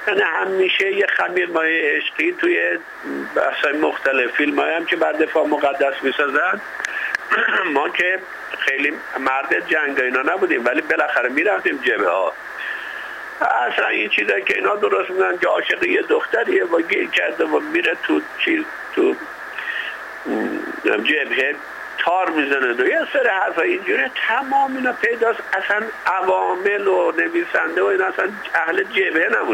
یعنی همیشه یه خمیر مایه عشقی توی بحث‌های مختلف فیلم‌هایی هم که بعد دفاع مقدس می‌سازن ما که خیلی مرد جنگ اینا نبودیم ولی بالاخره میرفتیم جبهه ها. اصلا این چیزایی که اینا درست میگن که عاشق یه دختریه و گیر کرده و میره تو جبهه تار میزنه و یه سری حرفا اینجوری تمام اینا پیداست. اصلا عوامل و نویسنده و اینا اصلا اهل جبهه نبود.